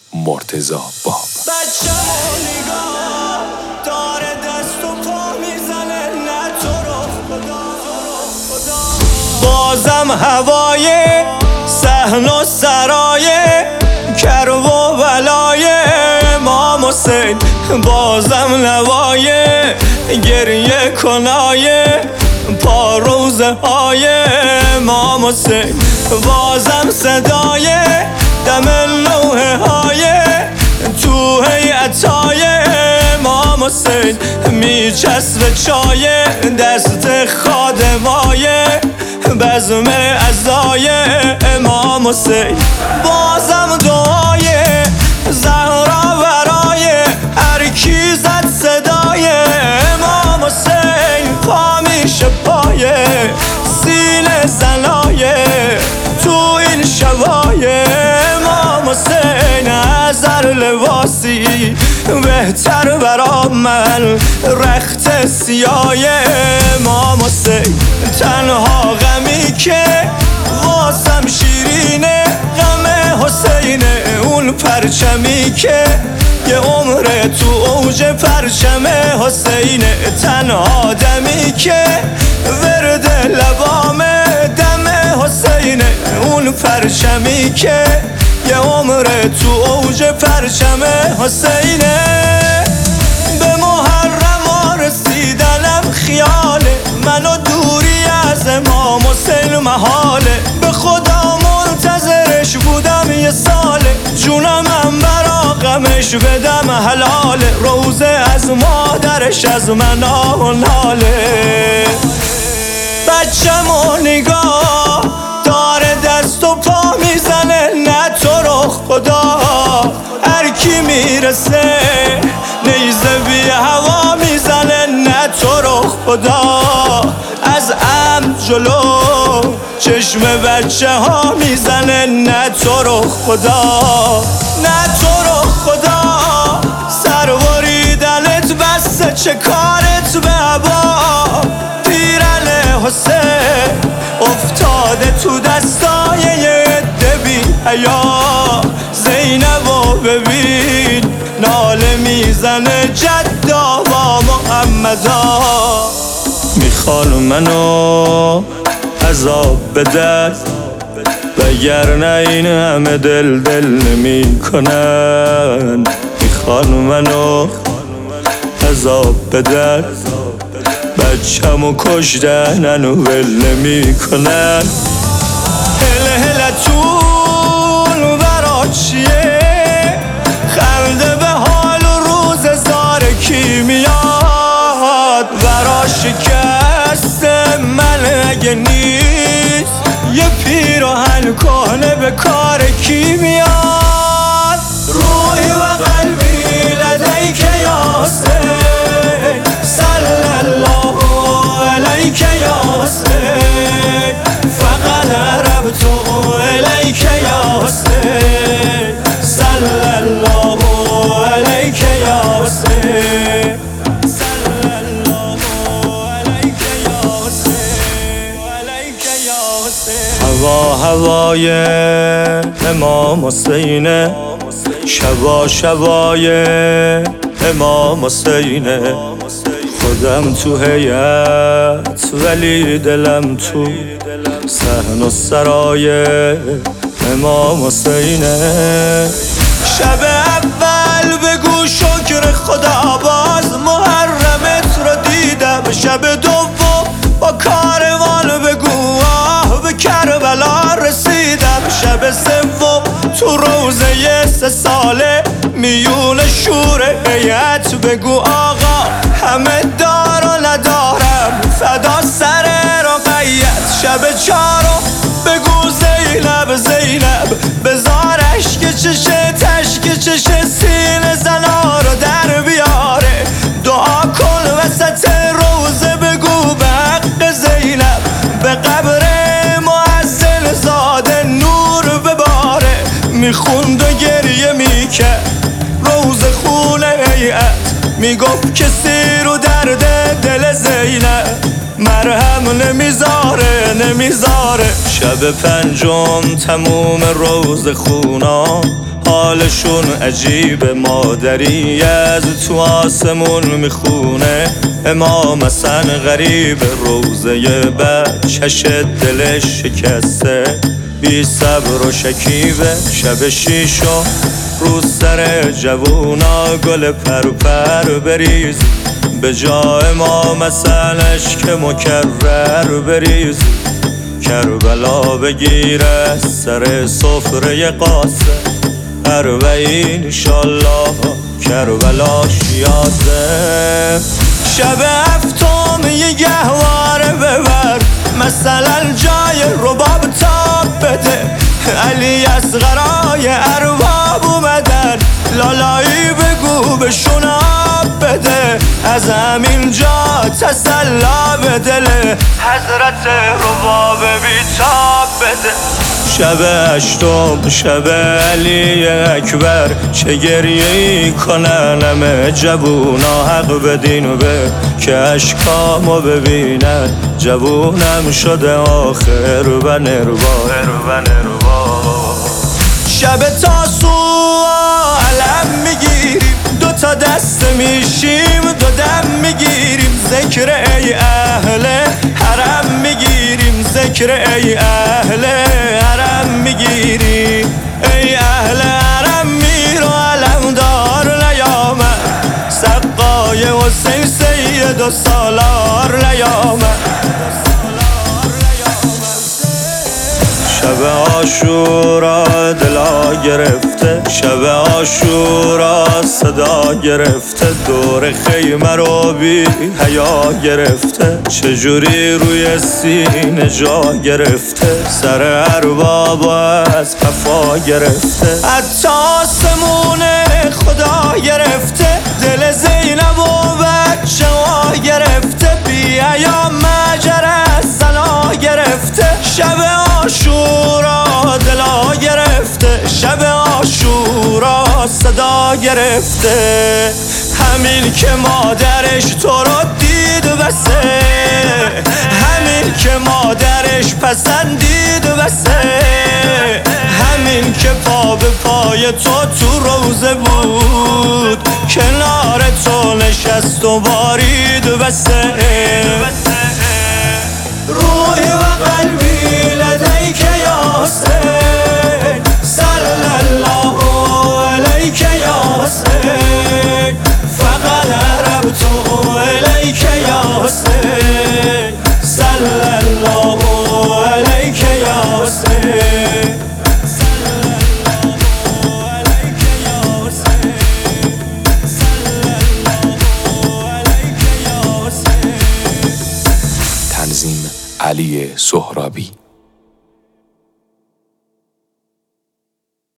مرتضی باب. بچه نگاه داره دست و پا میزنه، نه تو رو خدا. بازم هوای صحن و سرای کرب و بلای امام حسین، بازم نوای گریه کنای پاروزه های امام حسین، بازم صدای دم لوحه های تو هیئتای امام حسین، میچسب چای دست خادمای بزم عزای امام حسین، بازم دعای زهرا برای هر کی زد صدای امام حسین، پا میشه پای سینه زنای تو این شبای امام حسین، از هر لباسی بهتر برا من رخت سیای امام حسین، تنها غمی که واسم شیرینه غم حسینه، اون پرچمی که یه عمره تو اوج پرچم حسینه، تنها دمی که ورد لبام دم حسینه، اون پرچمی که یه عمره تو اوج پرچم حسینه، به محرم رسیدنم خیاله، منو دوری از امام حسین محاله، به خدا منتظرش بودم یه ساله، جونمم برا غمش بدم حلاله، روزه از مادرش از من آه ناله، بچه‌مو نگاه داره دست و پا میزنه، نه تو رو خدا، هر کی میرسه نیزه بی هوا میزنه، نه تو رو خدا، از عمد جلو چشم بچه ها میزنه، نه تو رو خدا، نه تو رو خدا، سربریدنت بسته چه کارت به هوا، پیرن حسین افتاده تو دستای یه عده بی حیا، زینبو ببین ناله میزنه جدا با محمدا، میخوان منو عذاب بدن وگرنه این همه دل نمی کنن، میخوان منو عذاب بدن بچه‌مو کشتن انو ول نمی کنن، هله هله طول برا چیه خنده به حال و روز زار کی میاد، برا شکست من اگه نیست یه پیراهن کهنه به کار کی میاد، روحی و قلبی لدیک یا حسین، صلی الله علیک یا حسین، فقط عربت الیک یا حسین، صلی الله علیک یا حسین، صلی الله علیک یا حسین، علیک یا حسین، هوا هوای امام حسینه، شبا شبای امام حسینه، خودم تو هیئت ولی دلم تو صحن و سرای امام حسینه، شب اول بگو شکر خدا باز محرمت رو دیدم، شب دوم با کاروان بگو آه به کربلا رسیدم، شب سوم تو روزه 3 ساله میون شور هیئت بگو آقا همه دار و ندارم فدا سر رقیت، شب 4 بگو زینب زینب بزار اشک چشه تشک چشه سینه زنا رو در بیاره، دعا کن وسط روزه بگو به حق زینب به قبر مؤذن زاده نور بباره، میخوند و گریه میکرد روز خونه هیئت، میگفت کسی رو درد دل زینب مرهم نمیذاره، شب 5 تموم روز خونا حالشون عجیبه، مادری از تو آسمون میخونه امام حسن غریب، روزه بچش دلش شکسته، بی صبر و شکیبه، شب شیشو رو سر جوونا گل پر بریز، به جا امام حسنش که مکرر بریز، کربلا بگیره سر سفره قاسم، اربعین انشالله کربلاش یازه. شب هفتم یه گهواره ببر، مثلا جای رباب تاب بده، علی اصغرای ارباب اومدن، لالایی بگو بهشون آب بده، از همین جا تسلا به دل حضرت رباب بیتاب بده. شب هشتم شب علی اکبر، چه گریه‌ای کنن همه جوونا، حق بدین به که اشکامو ببینن، جوونم شده آخر و نروا. شب تاسوعا علم میگیریم، دوتا دست میشیم دو دم میگیریم، ذکر ای اهل حرم میگیریم، ذکر ای اهل حرم میگیریم، ای اهل حرم میر و علمدار نیامد، سقای حسین سید و سالار نیامد. شب عاشورا دلا گرفته، شب عاشورا صدا گرفته، دور خیمه رو بی حیا گرفته، چجوری روی سینه جا گرفته، سر ارباب از قفا گرفته، حتی آسمون خدا گرفته، دل زینب و بچه ها گرفته، بی حیا مجر از زنا گرفته، شب عاشورا دلا گرفته، شب عاشورا صدا گرفته، همین که مادرش تو رو دید بسه، همین که مادرش پسندید بسه، همین که پا به پای تو روزه بود، کنار تو نشست و بارید بسه. روحی و قلبی لدیک یا حسین، صلی الله علیک یا حسین، فقط عربت الیک یا حسین، صلی الله علیک یا حسین، صلی الله علیک یا حسین، صلی الله علیک یا حسین. تنظیم علی سهرابی.